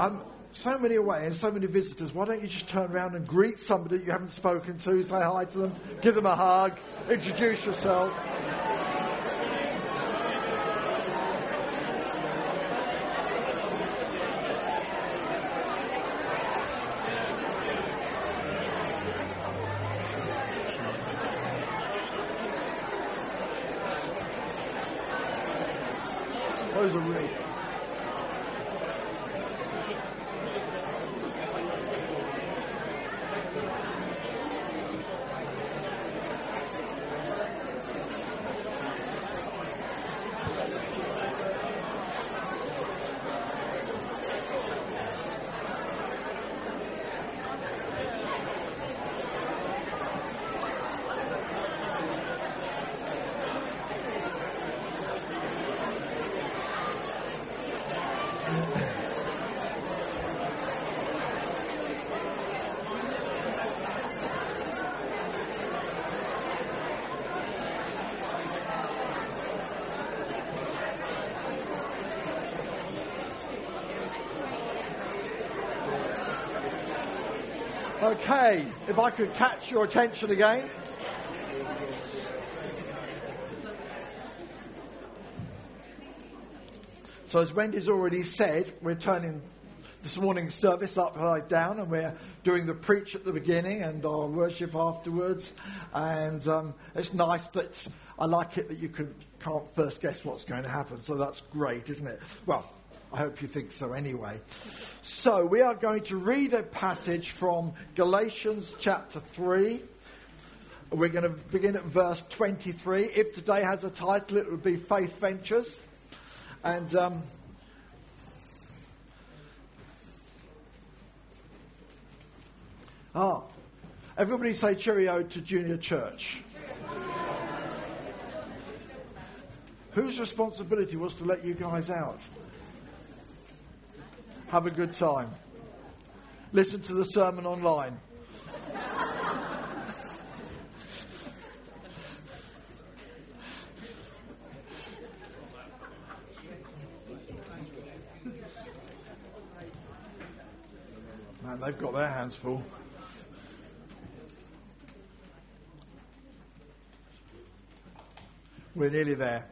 So many away and so many visitors. Why don't you just turn around and greet somebody you haven't spoken to, say hi to them, give them a hug, introduce yourself. Those are really... Okay, if I could catch your attention again. So as Wendy's already said, we're turning this morning's service upside down, and we're doing the preach at the beginning and our worship afterwards. And it's nice that I like it that you can't first guess what's going to happen. So that's great, isn't it? Well, I hope you think so anyway. So we are going to read a passage from Galatians chapter 3. We're going to begin at verse 23. If today has a title, it would be Faith Ventures. And everybody say cheerio to Junior Church. Whose responsibility was to let you guys out? Have a good time. Listen to the sermon online. Man, they've got their hands full. We're nearly there.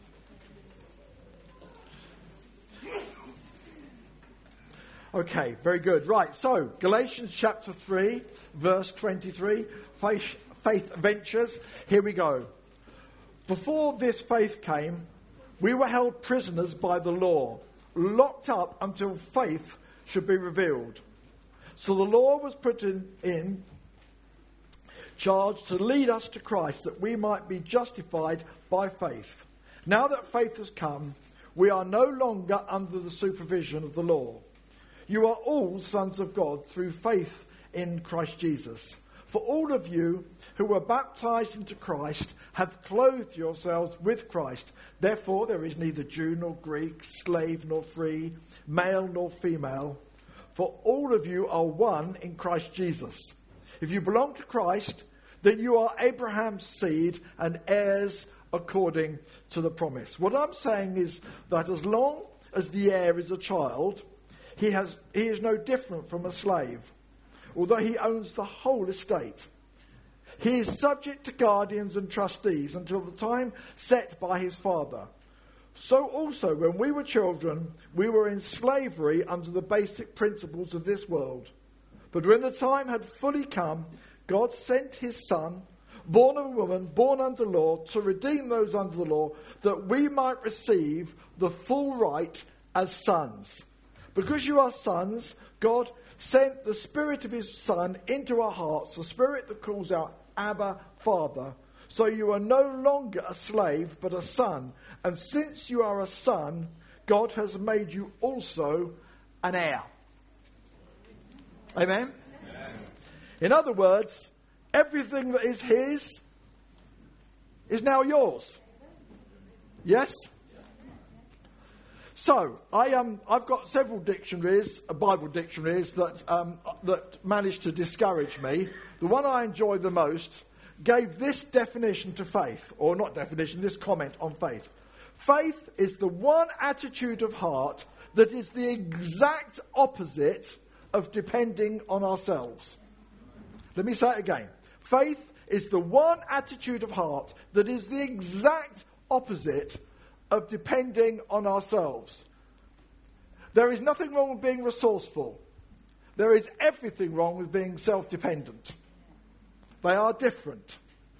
Okay, very good. Right, so Galatians chapter 3, verse 23, faith ventures. Here we go. Before this faith came, we were held prisoners by the law, locked up until faith should be revealed. So the law was put in charge to lead us to Christ, that we might be justified by faith. Now that faith has come, we are no longer under the supervision of the law. You are all sons of God through faith in Christ Jesus. For all of you who were baptized into Christ have clothed yourselves with Christ. Therefore there is neither Jew nor Greek, slave nor free, male nor female. For all of you are one in Christ Jesus. If you belong to Christ, then you are Abraham's seed and heirs according to the promise. What I'm saying is that as long as the heir is a child, he is no different from a slave, although he owns the whole estate. He is subject to guardians and trustees until the time set by his father. So also, when we were children, we were in slavery under the basic principles of this world. But when the time had fully come, God sent his Son, born of a woman, born under law, to redeem those under the law, that we might receive the full right as sons. Because you are sons, God sent the Spirit of his Son into our hearts, the Spirit that calls out, Abba, Father. So you are no longer a slave, but a son. And since you are a son, God has made you also an heir. Amen? Amen. In other words, everything that is his is now yours. Yes? So, I've got several dictionaries, Bible dictionaries, that managed to discourage me. The one I enjoy the most gave this definition to faith, or not definition, this comment on faith. Faith is the one attitude of heart that is the exact opposite of depending on ourselves. Let me say it again. Faith is the one attitude of heart that is the exact opposite of depending on ourselves. There is nothing wrong with being resourceful. There is everything wrong with being self-dependent. They are different.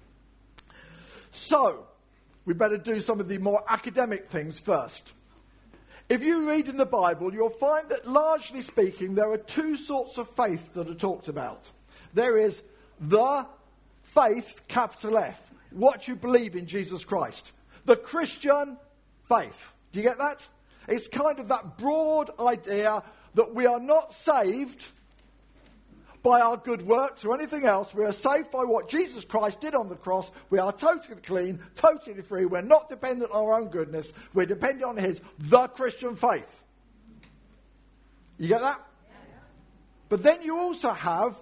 So, we better do some of the more academic things first. If you read in the Bible, you'll find that largely speaking, there are two sorts of faith that are talked about. There is the faith, capital F, what you believe in Jesus Christ. The Christian faith. Do you get that? It's kind of that broad idea that we are not saved by our good works or anything else. We are saved by what Jesus Christ did on the cross. We are totally clean, totally free. We're not dependent on our own goodness. We're dependent on his, the Christian faith. You get that? Yeah. But then you also have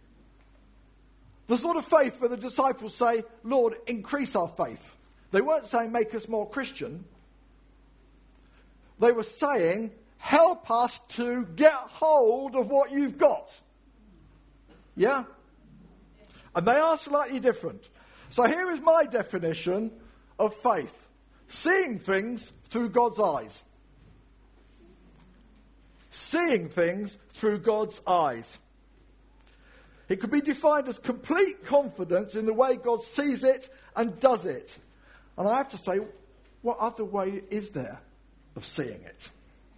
the sort of faith where the disciples say, Lord, increase our faith. They weren't saying make us more Christian. They were saying, help us to get hold of what you've got. Yeah? And they are slightly different. So here is my definition of faith. Seeing things through God's eyes. Seeing things through God's eyes. It could be defined as complete confidence in the way God sees it and does it. And I have to say, what other way is there of seeing it?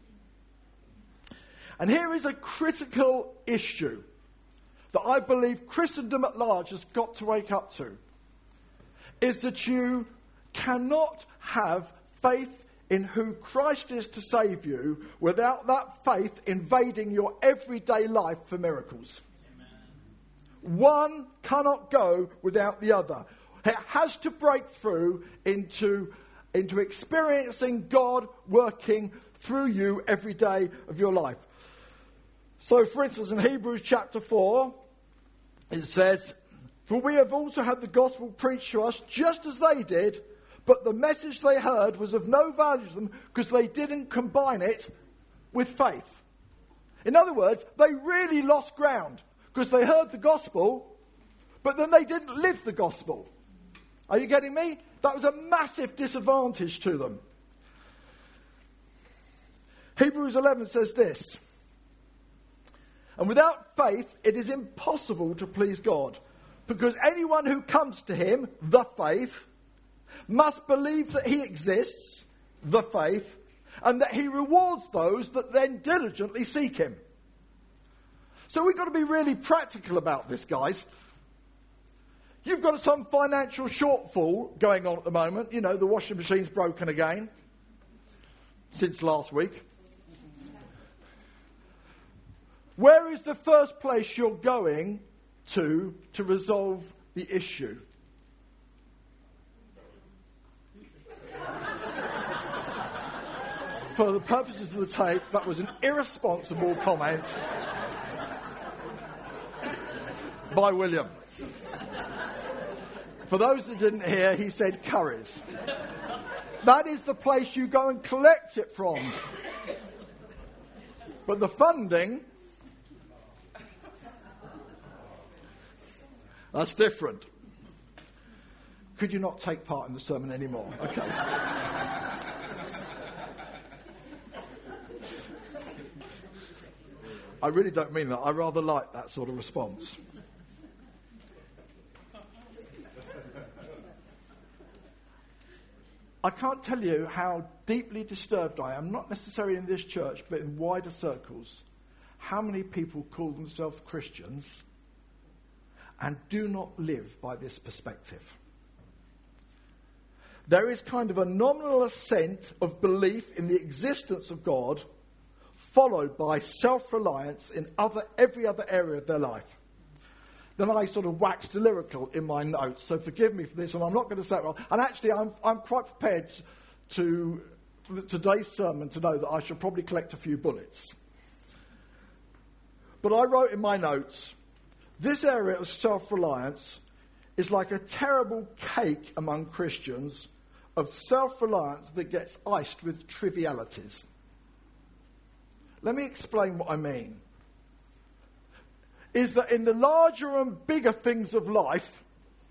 And here is a critical issue that I believe Christendom at large has got to wake up to, is that you cannot have faith in who Christ is to save you without that faith invading your everyday life for miracles. Amen. One cannot go without the other. It has to break through into experiencing God working through you every day of your life. So, for instance, in Hebrews chapter 4, it says, for we have also had the gospel preached to us just as they did, but the message they heard was of no value to them because they didn't combine it with faith. In other words, they really lost ground because they heard the gospel, but then they didn't live the gospel. Are you getting me? That was a massive disadvantage to them. Hebrews 11 says this, and without faith, it is impossible to please God, because anyone who comes to him, the faith, must believe that he exists, the faith, and that he rewards those that then diligently seek him. So we've got to be really practical about this, guys. You've got some financial shortfall going on at the moment. You know, the washing machine's broken again since last week. Where is the first place you're going to resolve the issue? For the purposes of the tape, that was an irresponsible comment by William. For those that didn't hear, he said Currys. That is the place you go and collect it from. But the funding, that's different. Could you not take part in the sermon anymore? Okay. I really don't mean that. I rather like that sort of response. I can't tell you how deeply disturbed I am, not necessarily in this church, but in wider circles, how many people call themselves Christians and do not live by this perspective. There is kind of a nominal assent of belief in the existence of God, followed by self-reliance in every other area of their life. Then I sort of waxed lyrical in my notes, so forgive me for this, and I'm not going to say it wrong. And actually, I'm quite prepared to today's sermon to know that I should probably collect a few bullets. But I wrote in my notes, this area of self-reliance is like a terrible cake among Christians of self-reliance that gets iced with trivialities. Let me explain what I mean. Is that in the larger and bigger things of life,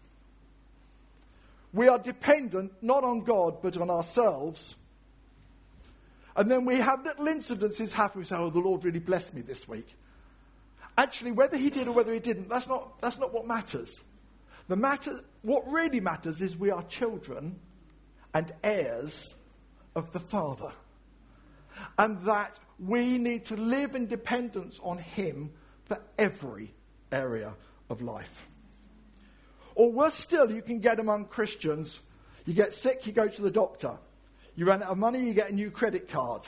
we are dependent not on God but on ourselves. And then we have little incidences happen. We say, oh, the Lord really blessed me this week. Actually, whether he did or whether he didn't, that's not what matters. What really matters is we are children and heirs of the Father. And that we need to live in dependence on him for every area of life. Or worse still, you can get among Christians. You get sick, you go to the doctor. You run out of money, you get a new credit card.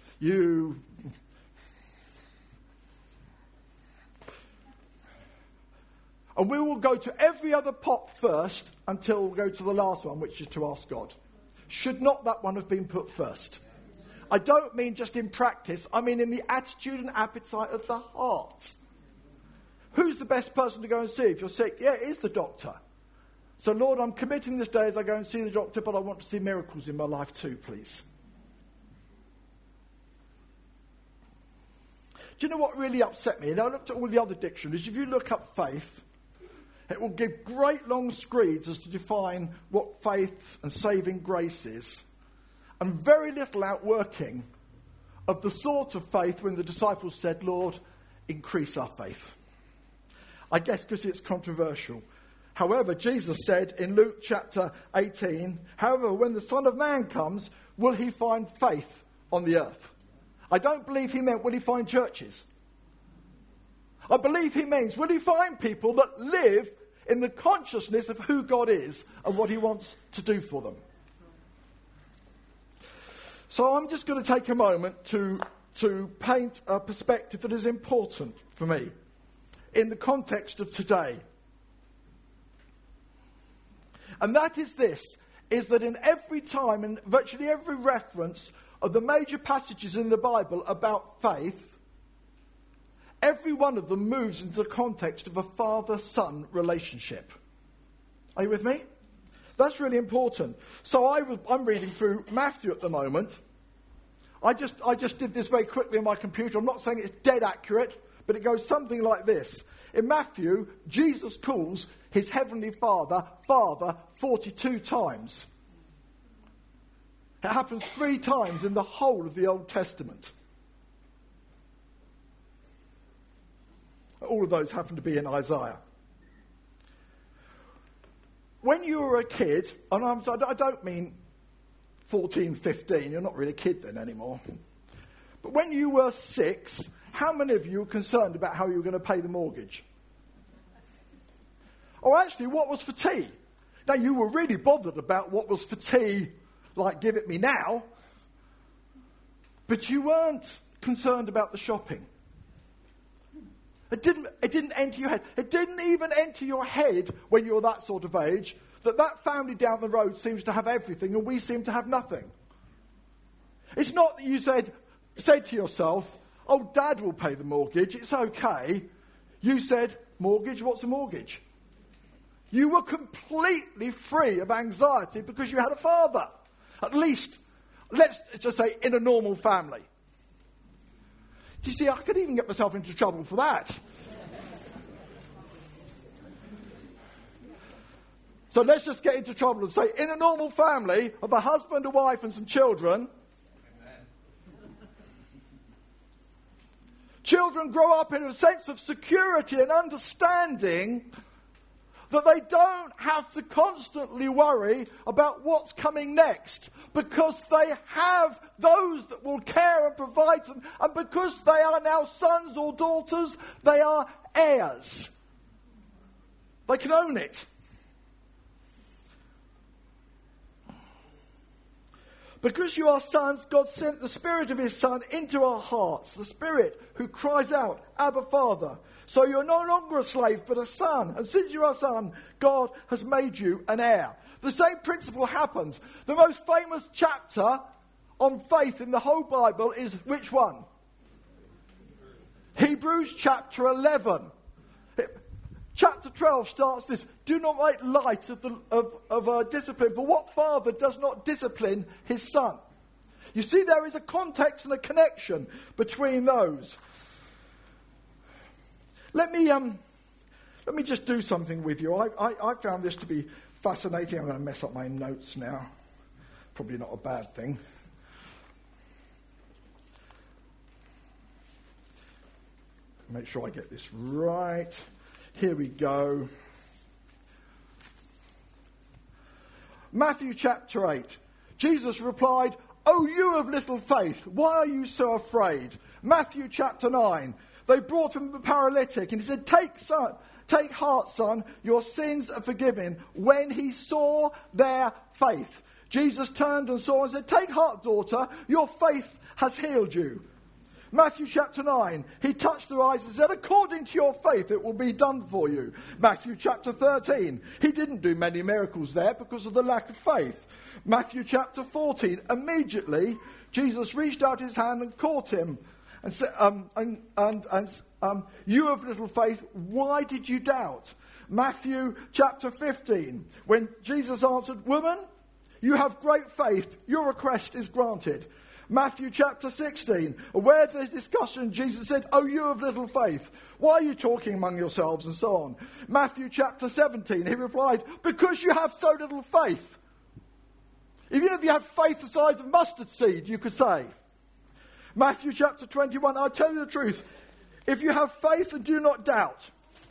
And we will go to every other pot first until we go to the last one, which is to ask God. Should not that one have been put first? I don't mean just in practice. I mean in the attitude and appetite of the heart. Who's the best person to go and see if you're sick? Yeah, it is the doctor. So, Lord, I'm committing this day as I go and see the doctor, but I want to see miracles in my life too, please. Do you know what really upset me? And I looked at all the other dictionaries. If you look up faith, it will give great long screeds as to define what faith and saving grace is, and very little outworking of the sort of faith when the disciples said, Lord, increase our faith. I guess because it's controversial. However, Jesus said in Luke chapter 18, however, when the Son of Man comes, will he find faith on the earth? I don't believe he meant, will he find churches? I believe he means, will he find people that live in the consciousness of who God is and what he wants to do for them? So I'm just going to take a moment to paint a perspective that is important for me in the context of today. And that is this, is that in every time, in virtually every reference of the major passages in the Bible about faith, every one of them moves into the context of a father-son relationship. Are you with me? That's really important. So I'm reading through Matthew at the moment. I just did this very quickly on my computer. I'm not saying it's dead accurate, but it goes something like this. In Matthew, Jesus calls his heavenly Father, Father, 42 times. It happens 3 times in the whole of the Old Testament. All of those happen to be in Isaiah. When you were a kid, and I don't mean 14, 15, you're not really a kid then anymore. But when you were 6, how many of you were concerned about how you were going to pay the mortgage? Or actually, what was for tea? Now, you were really bothered about what was for tea, like give it me now. But you weren't concerned about the shopping. It didn't enter your head. It didn't even enter your head when you were that sort of age that family down the road seems to have everything and we seem to have nothing. It's not that you said to yourself, oh, Dad will pay the mortgage, it's okay. You said, mortgage, what's a mortgage? You were completely free of anxiety because you had a father. At least, let's just say, in a normal family. Do you see, I could even get myself into trouble for that. So let's just get into trouble and say, in a normal family of a husband, a wife, and some children, children grow up in a sense of security and understanding that they don't have to constantly worry about what's coming next because they have those that will care and provide them, and because they are now sons or daughters, they are heirs. They can own it. Because you are sons, God sent the Spirit of his Son into our hearts, the Spirit who cries out, Abba, Father. So you're no longer a slave, but a son. And since you're a son, God has made you an heir. The same principle happens. The most famous chapter on faith in the whole Bible is which one? Hebrews chapter 11. Chapter 12 starts this, do not make light of discipline, for what father does not discipline his son? You see, there is a context and a connection between those. Let me just do something with you. I found this to be fascinating. I'm going to mess up my notes now. Probably not a bad thing. Make sure I get this right. Here we go. Matthew chapter 8. Jesus replied, "Oh, you of little faith, why are you so afraid?" Matthew chapter 9. They brought him a paralytic, and he said, Take heart, son, your sins are forgiven. When he saw their faith, Jesus turned and saw and said, "Take heart, daughter, your faith has healed you." Matthew chapter 9, he touched their eyes and said, "According to your faith, it will be done for you." Matthew chapter 13, he didn't do many miracles there because of the lack of faith. Matthew chapter 14, immediately Jesus reached out his hand and caught him and said, "You of little faith, why did you doubt?" Matthew chapter 15, when Jesus answered, "Woman, you have great faith, your request is granted." Matthew chapter 16, where the discussion, Jesus said, "Oh, you of little faith, why are you talking among yourselves?" and so on. Matthew chapter 17, he replied, "Because you have so little faith." Even if you had faith the size of mustard seed, you could say. Matthew chapter 21, "I'll tell you the truth, if you have faith and do not doubt."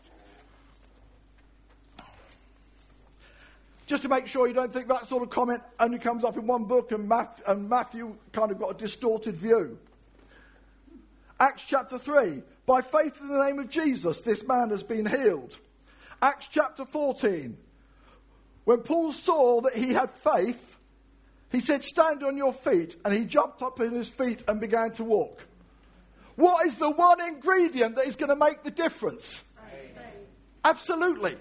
Just to make sure you don't think that sort of comment only comes up in one book and Matthew kind of got a distorted view. Acts chapter 3, "By faith in the name of Jesus, this man has been healed." Acts chapter 14, when Paul saw that he had faith, he said, "Stand on your feet," and he jumped up on his feet and began to walk. What is the one ingredient that is going to make the difference? Amen. Absolutely.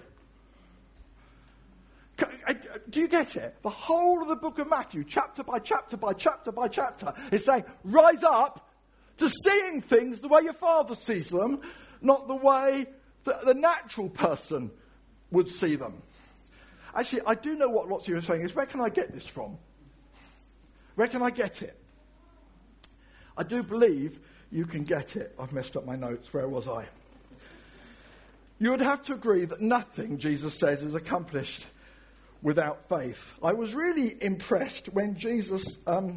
Do you get it? The whole of the book of Matthew, chapter by chapter by chapter by chapter, is saying, rise up to seeing things the way your Father sees them, not the way that the natural person would see them. Actually, I do know what lots of you are saying is, where can I get this from? Where can I get it? I do believe you can get it. I've messed up my notes. Where was I? You would have to agree that nothing, Jesus says, is accomplished without faith. I was really impressed when Jesus, the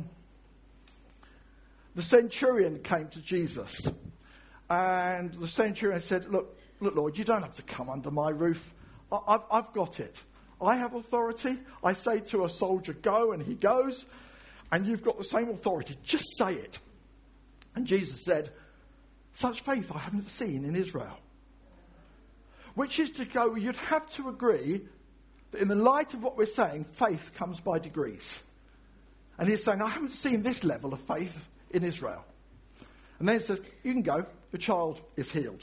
centurion came to Jesus. And the centurion said, look, Lord, you don't have to come under my roof. I've got it. I have authority. I say to a soldier, go, and he goes. And you've got the same authority. Just say it. And Jesus said, such faith I haven't seen in Israel. Which is to go, you'd have to agree that in the light of what we're saying, faith comes by degrees. And he's saying, I haven't seen this level of faith in Israel. And then he says, you can go, the child is healed.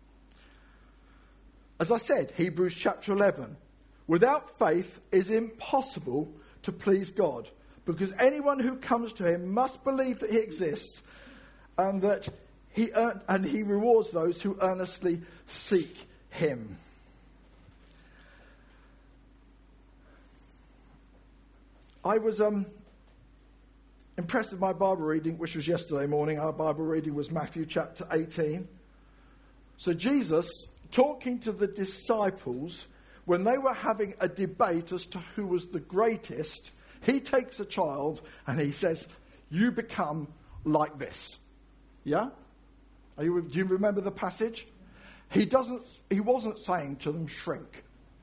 As I said, Hebrews chapter 11, without faith it is impossible to please God, because anyone who comes to him must believe that he exists and that he rewards those who earnestly seek him. I was impressed with my Bible reading, which was yesterday morning. Our Bible reading was Matthew chapter 18. So Jesus, talking to the disciples, when they were having a debate as to who was the greatest, he takes a child and he says, you become like this. Yeah? Do you remember the passage? He wasn't saying to them, shrink.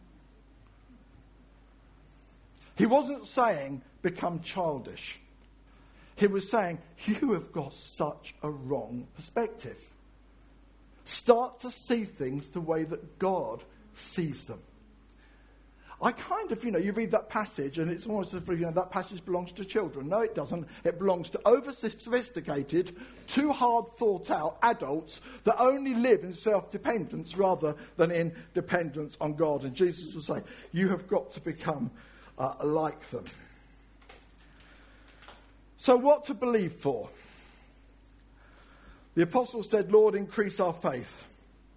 He wasn't saying, become childish. He was saying, you have got such a wrong perspective. Start to see things the way that God sees them. I kind of, you read that passage and it's almost as if, that passage belongs to children. No, it doesn't. It belongs to over-sophisticated, too hard thought out adults that only live in self-dependence rather than in dependence on God. And Jesus will say, you have got to become like them. So what to believe for? The apostles said, Lord, increase our faith.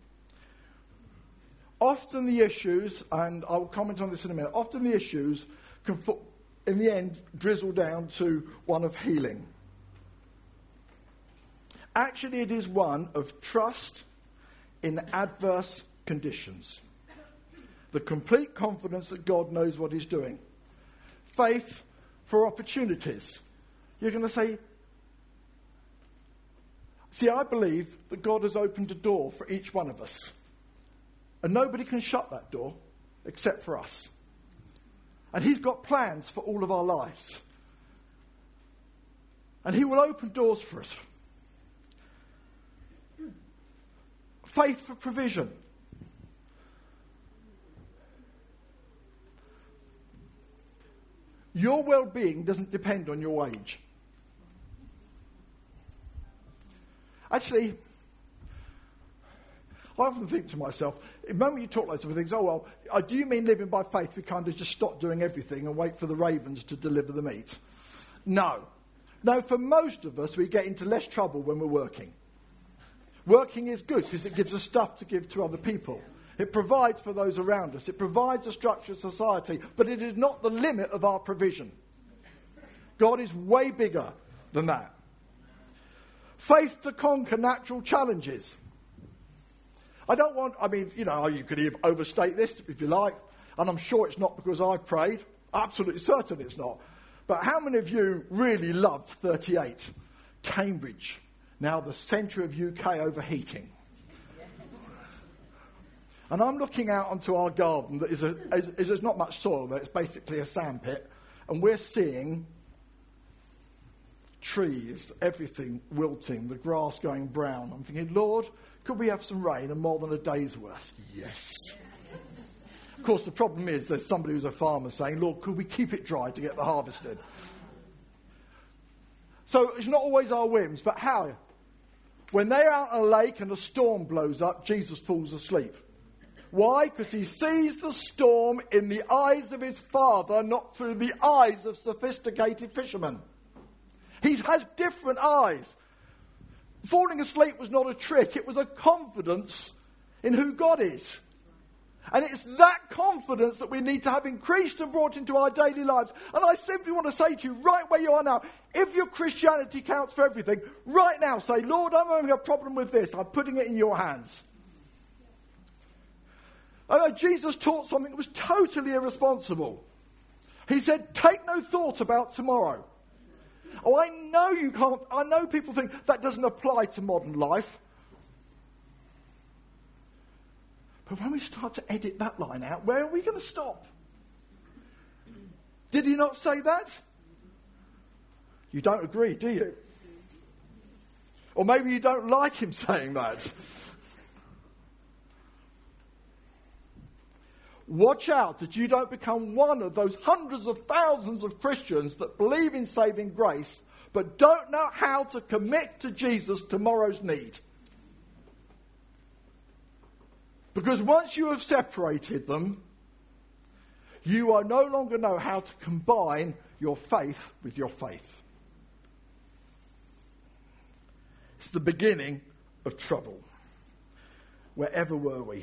Often the issues, and I'll comment on this in a minute, often the issues can, in the end, drizzle down to one of healing. Actually, it is one of trust in adverse conditions. The complete confidence that God knows what he's doing. Faith for opportunities. You're going to say, see, I believe that God has opened a door for each one of us. And nobody can shut that door except for us. And he's got plans for all of our lives. And he will open doors for us. Faith for provision. Your well-being doesn't depend on your wage. Actually, I often think to myself, the moment you talk those sort of things, oh, well, do you mean living by faith? We kind of just stop doing everything and wait for the ravens to deliver the meat? No. No, for most of us, we get into less trouble when we're working. Working is good because it gives us stuff to give to other people. It provides for those around us. It provides a structured society, but it is not the limit of our provision. God is way bigger than that. Faith to conquer natural challenges. You could overstate this if you like, and I'm sure it's not because I've prayed. Absolutely certain it's not. But how many of you really loved 38? Cambridge, now the centre of UK overheating. And I'm looking out onto our garden that there's not much soil there, it's basically a sandpit, and we're seeing trees, everything wilting, the grass going brown. I'm thinking, Lord, could we have some rain and more than a day's worth? Yes. Of course, the problem is there's somebody who's a farmer saying, Lord, could we keep it dry to get the harvest in? So it's not always our whims, but how? When they're out on a lake and a storm blows up, Jesus falls asleep. Why? Because he sees the storm in the eyes of his Father, not through the eyes of sophisticated fishermen. He has different eyes. Falling asleep was not a trick. It was a confidence in who God is. And it's that confidence that we need to have increased and brought into our daily lives. And I simply want to say to you, right where you are now, if your Christianity counts for everything, right now say, Lord, I'm having a problem with this. I'm putting it in your hands. I know Jesus taught something that was totally irresponsible. He said, take no thought about tomorrow. Oh, I know you can't. I know people think that doesn't apply to modern life. But when we start to edit that line out, where are we going to stop? Did he not say that? You don't agree, do you? Or maybe you don't like him saying that. Watch out that you don't become one of those hundreds of thousands of Christians that believe in saving grace, but don't know how to commit to Jesus tomorrow's need. Because once you have separated them, you are no longer know how to combine your faith with your faith. It's the beginning of trouble. Wherever were we?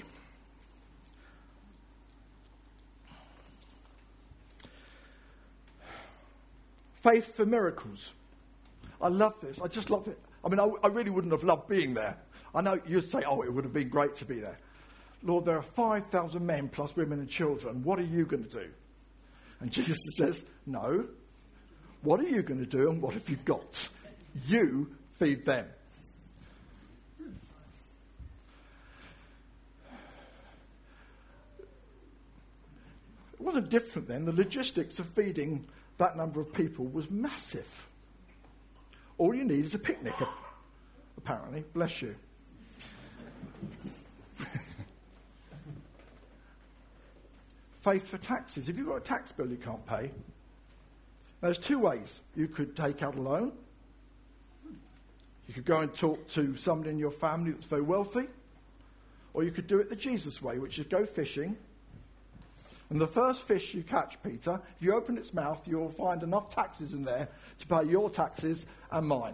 Faith for miracles. I love this. I just love it. I mean, I really wouldn't have loved being there. I know you'd say, oh, it would have been great to be there. Lord, there are 5,000 men plus women and children. What are you going to do? And Jesus says, no. What are you going to do and what have you got? You feed them. It wasn't different then. The logistics of feeding that number of people was massive. All you need is a picnic, apparently. Bless you. Faith for taxes. If you've got a tax bill you can't pay, there's two ways. You could take out a loan. You could go and talk to somebody in your family that's very wealthy. Or you could do it the Jesus way, which is go fishing. And the first fish you catch, Peter, if you open its mouth, you'll find enough taxes in there to pay your taxes and mine.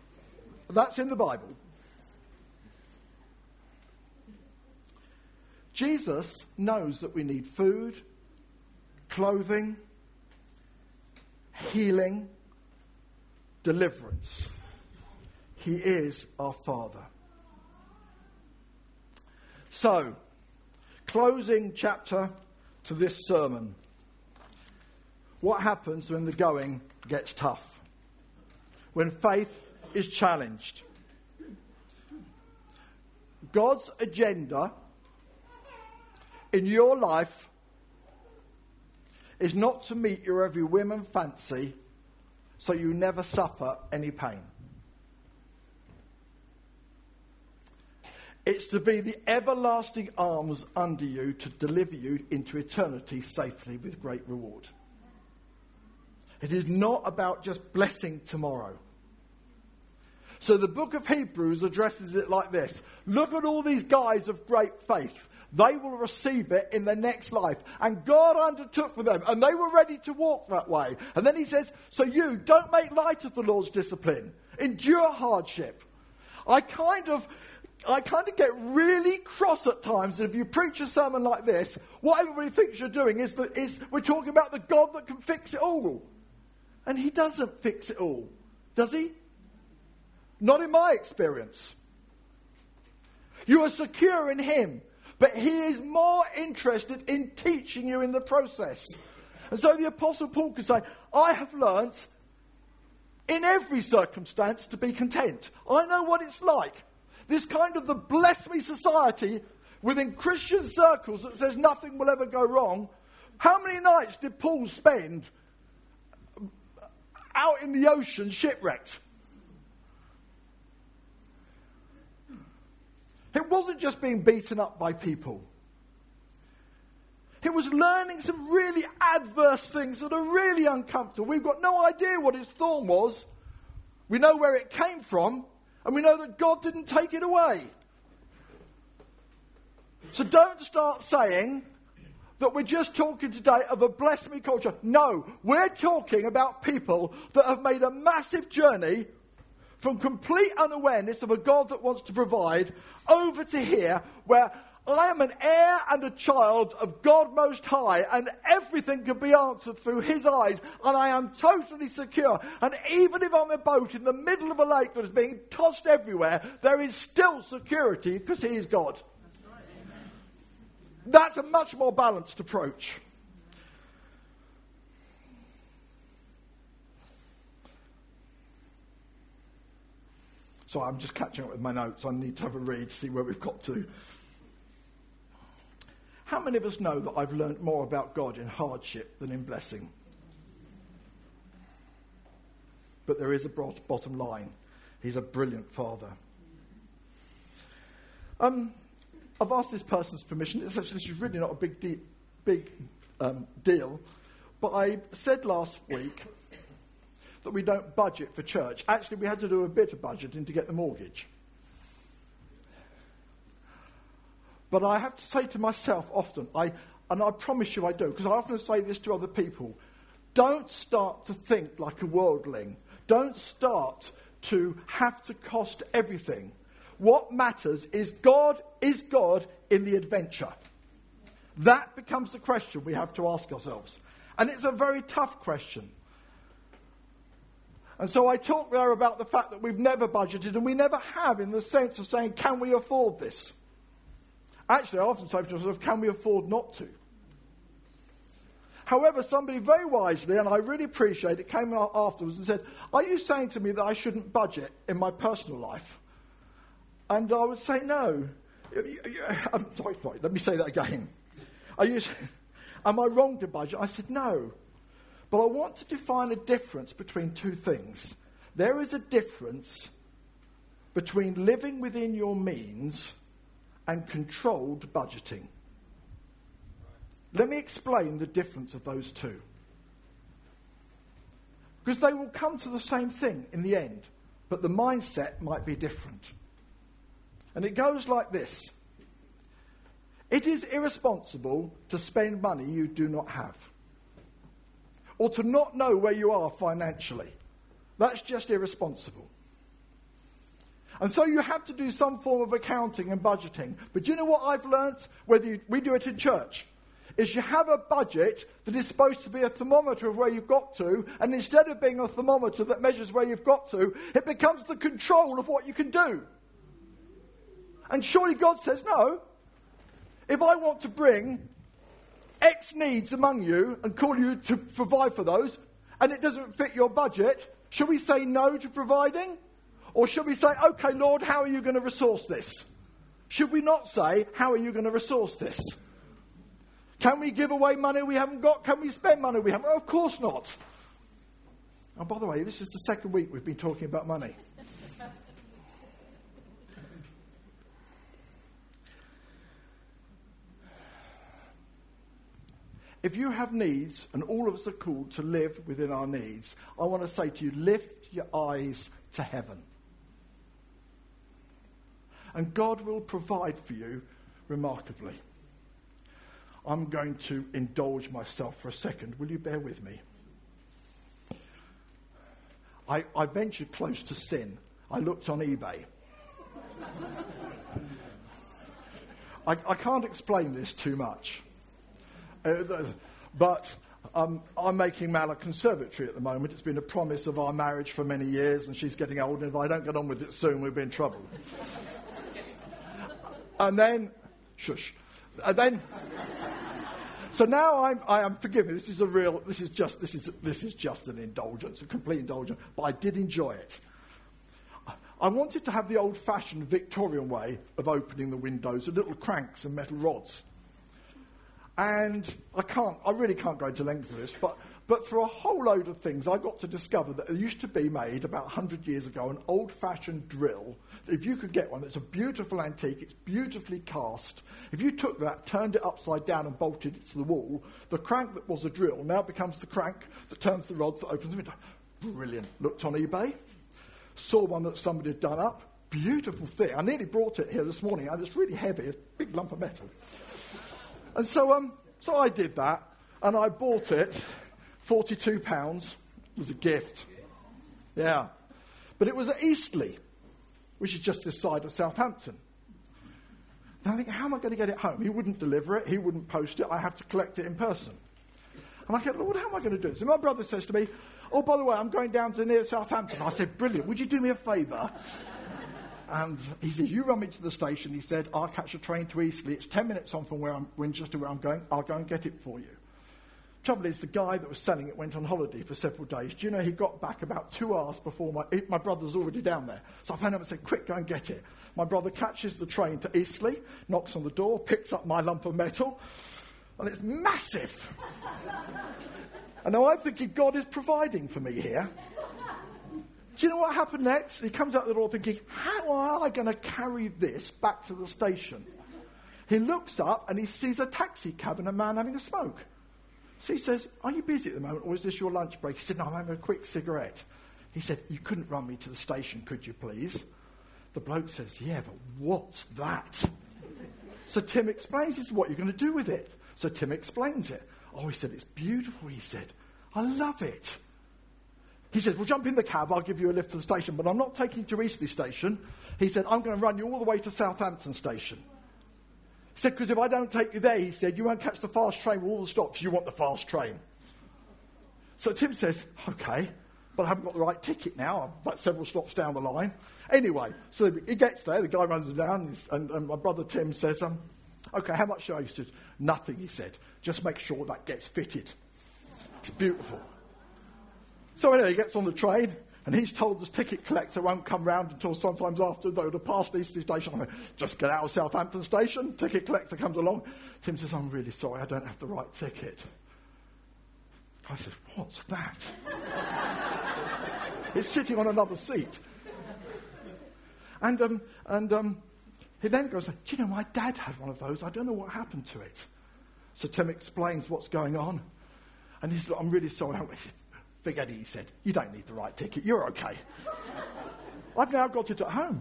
That's in the Bible. Jesus knows that we need food, clothing, healing, deliverance. He is our Father. So, closing chapter to this sermon. What happens when the going gets tough? When faith is challenged? God's agenda in your life is not to meet your every whim and fancy so you never suffer any pain. It's to be the everlasting arms under you to deliver you into eternity safely with great reward. It is not about just blessing tomorrow. So the book of Hebrews addresses it like this. Look at all these guys of great faith. They will receive it in their next life. And God undertook for them. And they were ready to walk that way. And then he says, so you don't make light of the Lord's discipline. Endure hardship. I kind of get really cross at times if you preach a sermon like this. What everybody thinks you're doing is we're talking about the God that can fix it all. And he doesn't fix it all. Does he? Not in my experience. You are secure in him, but he is more interested in teaching you in the process. And so the Apostle Paul could say, I have learnt in every circumstance to be content. I know what it's like. This kind of the bless me society within Christian circles that says nothing will ever go wrong. How many nights did Paul spend out in the ocean shipwrecked? It wasn't just being beaten up by people. It was learning some really adverse things that are really uncomfortable. We've got no idea what his thorn was. We know where it came from, and we know that God didn't take it away. So don't start saying that we're just talking today of a bless me culture. No, we're talking about people that have made a massive journey from complete unawareness of a God that wants to provide over to here where I am an heir and a child of God Most High and everything can be answered through his eyes and I am totally secure. And even if I'm a boat in the middle of a lake that is being tossed everywhere, there is still security because he is God. That's right. Amen. That's a much more balanced approach. So I'm just catching up with my notes. I need to have a read to see where we've got to. How many of us know that I've learned more about God in hardship than in blessing? But there is a bottom line. He's a brilliant Father. I've asked this person's permission. This is really not a big deal. But I said last week that we don't budget for church. Actually, we had to do a bit of budgeting to get the mortgage. But I have to say to myself often, and I promise you I do, because I often say this to other people, don't start to think like a worldling. Don't start to have to cost everything. What matters is God in the adventure. That becomes the question we have to ask ourselves. And it's a very tough question. And so I talk there about the fact that we've never budgeted, and we never have in the sense of saying, can we afford this? Actually, I often say to myself, can we afford not to? However, somebody very wisely, and I really appreciate it, came out afterwards and said, are you saying to me that I shouldn't budget in my personal life? And I would say, no. I'm sorry, let me say that again. Am I wrong to budget? I said, no. But I want to define a difference between two things. There is a difference between living within your means and controlled budgeting. Let me explain the difference of those two. Because they will come to the same thing in the end, but the mindset might be different. And it goes like this. It is irresponsible to spend money you do not have, or to not know where you are financially. That's just irresponsible. And so you have to do some form of accounting and budgeting. But do you know what I've learnt, we do it in church, is you have a budget that is supposed to be a thermometer of where you've got to, and instead of being a thermometer that measures where you've got to, it becomes the control of what you can do. And surely God says, no, if I want to bring X needs among you and call you to provide for those, and it doesn't fit your budget, should we say no to providing? Or should we say, okay, Lord, how are you going to resource this? Should we not say, how are you going to resource this? Can we give away money we haven't got? Can we spend money we haven't? Of course not. Oh, by the way, this is the second week we've been talking about money. If you have needs, and all of us are called to live within our needs, I want to say to you, lift your eyes to heaven. And God will provide for you remarkably. I'm going to indulge myself for a second. Will you bear with me? I ventured close to sin. I looked on eBay. I can't explain this too much. But I'm making Mal a conservatory at the moment. It's been a promise of our marriage for many years, and she's getting old, and if I don't get on with it soon, we'll be in trouble. And then, shush. And then, so now I am forgiven. This is just an indulgence, a complete indulgence. But I did enjoy it. I wanted to have the old-fashioned Victorian way of opening the windows with little cranks and metal rods. And I really can't go into length of this, but for a whole load of things, I got to discover that there used to be made about 100 years ago an old-fashioned drill. If you could get one, it's a beautiful antique, it's beautifully cast. If you took that, turned it upside down and bolted it to the wall, the crank that was a drill now becomes the crank that turns the rods that opens the window. Brilliant. Looked on eBay, saw one that somebody had done up. Beautiful thing. I nearly brought it here this morning, and it's really heavy, it's a big lump of metal. And so I did that, and I bought it, £42. It was a gift. Yeah. But it was at Eastleigh, which is just this side of Southampton. Then I think, how am I going to get it home? He wouldn't deliver it. He wouldn't post it. I have to collect it in person. And I said, Lord, how am I going to do this? And my brother says to me, oh, by the way, I'm going down to near Southampton. I said, brilliant. Would you do me a favour? And he said, you run me to the station. He said, I'll catch a train to Eastleigh. It's 10 minutes on from Winchester, where I'm going. I'll go and get it for you. Trouble is, the guy that was selling it went on holiday for several days. Do you know he got back about 2 hours before my brother's already down there. So I phoned him and said, quick, go and get it. My brother catches the train to Eastleigh, knocks on the door, picks up my lump of metal, and it's massive. And now I'm thinking, God is providing for me here. Do you know what happened next? He comes out the door thinking, how am I going to carry this back to the station? He looks up and he sees a taxi cab and a man having a smoke. So he says, are you busy at the moment, or is this your lunch break? He said, no, I'm having a quick cigarette. He said, you couldn't run me to the station, could you please? The bloke says, yeah, but what's that? So Tim explains, this is what you're going to do with it. So Tim explains it. Oh, he said, it's beautiful, he said. I love it. He said, well, jump in the cab, I'll give you a lift to the station, but I'm not taking you to Eastleigh station. He said, I'm going to run you all the way to Southampton station. He said, because if I don't take you there, he said, you won't catch the fast train with all the stops. You want the fast train. So Tim says, okay, but I haven't got the right ticket now. I'm like several stops down the line. Anyway, so he gets there, the guy runs him down, and my brother Tim says, okay, how much should I? He said, nothing, he said. Just make sure that gets fitted. It's beautiful. So anyway, he gets on the train, and he's told the ticket collector won't come round until sometimes after they would have passed Eastleigh station. I mean, just get out of Southampton station. Ticket collector comes along. Tim says, I'm really sorry, I don't have the right ticket. I said, what's that? It's sitting on another seat. And he then goes, do you know, my dad had one of those. I don't know what happened to it. So Tim explains what's going on. And he said, I'm really sorry. He said, forget it, he said. You don't need the right ticket. You're okay. I've now got it at home.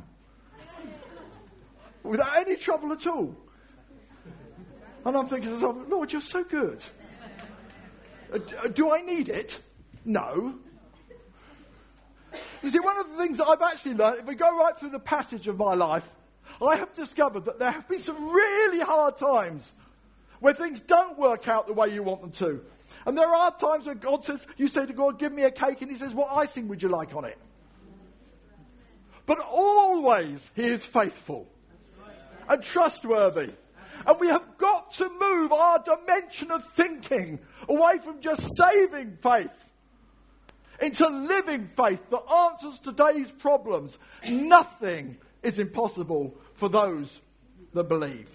Without any trouble at all. And I'm thinking to myself, Lord, you're so good. Do I need it? No. You see, one of the things that I've actually learned, if we go right through the passage of my life, I have discovered that there have been some really hard times where things don't work out the way you want them to. And there are times when God says, you say to God, give me a cake, and he says, what icing would you like on it? But always he is faithful and trustworthy. And we have got to move our dimension of thinking away from just saving faith into living faith that answers today's problems. Nothing is impossible for those that believe.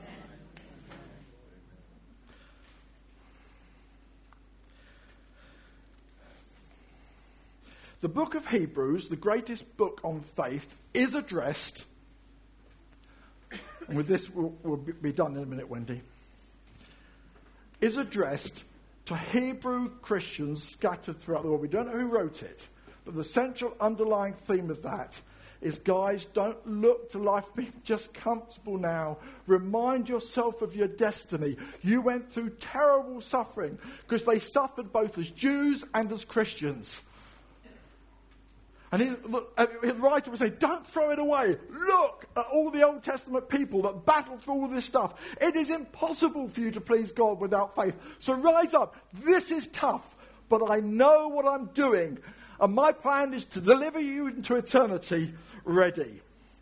The book of Hebrews, the greatest book on faith, is addressed, and with this we'll be done in a minute, Wendy, is addressed to Hebrew Christians scattered throughout the world. We don't know who wrote it, but the central underlying theme of that is, guys, don't look to life being just comfortable now. Remind yourself of your destiny. You went through terrible suffering because they suffered both as Jews and as Christians. And the writer would say, don't throw it away. Look at all the Old Testament people that battled through all this stuff. It is impossible for you to please God without faith. So rise up. This is tough, but I know what I'm doing. And my plan is to deliver you into eternity ready.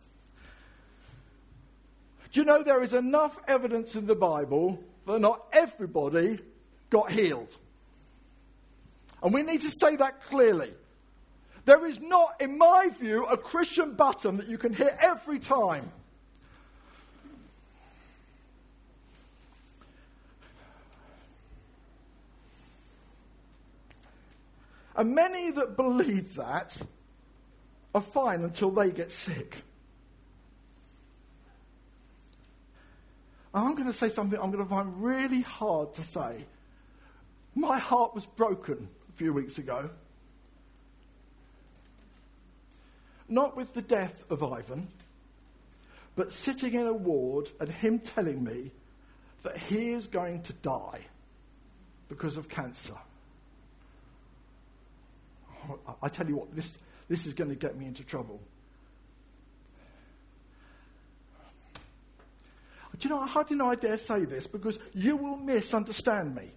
Do you know there is enough evidence in the Bible that not everybody got healed? And we need to say that clearly. There is not, in my view, a Christian button that you can hit every time. And many that believe that are fine until they get sick. And I'm going to say something I'm going to find really hard to say. My heart was broken a few weeks ago. Not with the death of Ivan, but sitting in a ward and him telling me that he is going to die because of cancer. I tell you what, this is going to get me into trouble. Do you know, how do you know I dare say this? Because you will misunderstand me.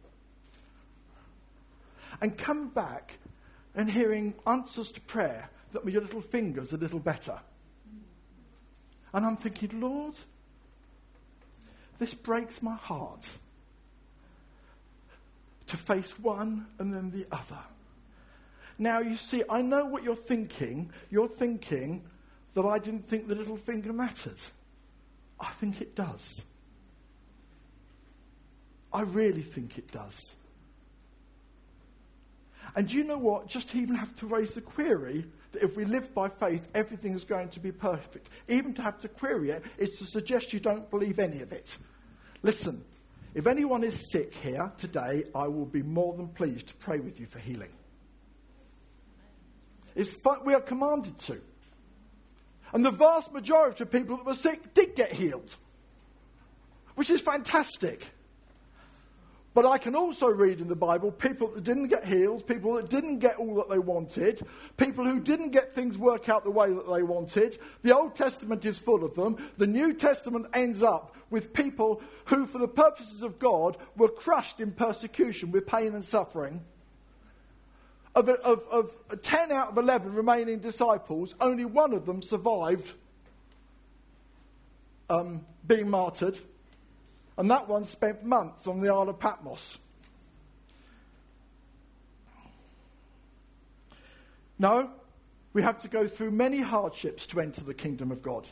And come back and hearing answers to prayer that your little finger's a little better. And I'm thinking, Lord, this breaks my heart to face one and then the other. Now, you see, I know what you're thinking. You're thinking that I didn't think the little finger mattered. I think it does. I really think it does. And do you know what? Just to even have to raise the query that if we live by faith, everything is going to be perfect. Even to have to query it is to suggest you don't believe any of it. Listen, if anyone is sick here today, I will be more than pleased to pray with you for healing. We are commanded to. And the vast majority of people that were sick did get healed, which is fantastic. But I can also read in the Bible people that didn't get healed, people that didn't get all that they wanted, people who didn't get things work out the way that they wanted. The Old Testament is full of them. The New Testament ends up with people who, for the purposes of God, were crushed in persecution with pain and suffering. Of 10 out of 11 remaining disciples, only one of them survived being martyred. And that one spent months on the Isle of Patmos. No, we have to go through many hardships to enter the kingdom of God.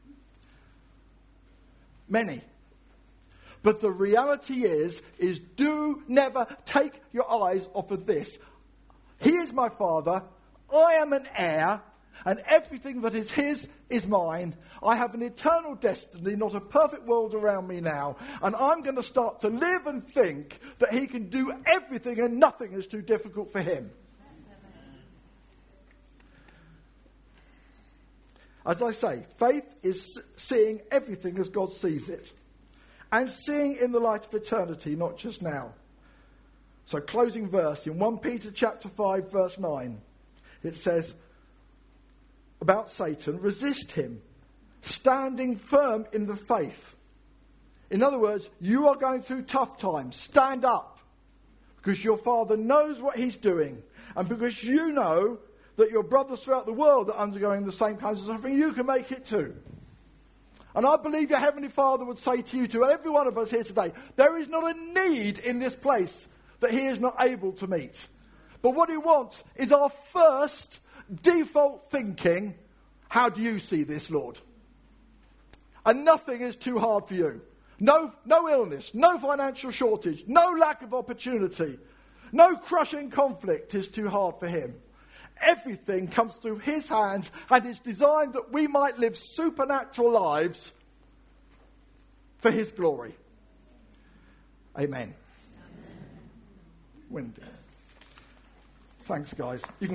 Many. But the reality is do never take your eyes off of this. He is my Father, I am an heir, and everything that is his is mine. I have an eternal destiny, not a perfect world around me now. And I'm going to start to live and think that he can do everything and nothing is too difficult for him. As I say, faith is seeing everything as God sees it. And seeing in the light of eternity, not just now. So closing verse in 1 Peter chapter 5 verse 9. It says, about Satan, resist him, standing firm in the faith. In other words, you are going through tough times. Stand up, because your Father knows what he's doing, and because you know that your brothers throughout the world are undergoing the same kinds of suffering, you can make it too. And I believe your Heavenly Father would say to you, to every one of us here today, there is not a need in this place that he is not able to meet. But what he wants is our first default thinking, how do you see this, Lord? And nothing is too hard for you. No illness, no financial shortage, no lack of opportunity, no crushing conflict is too hard for him. Everything comes through his hands and is designed that we might live supernatural lives for his glory. Amen. Wendy. Thanks, guys. You can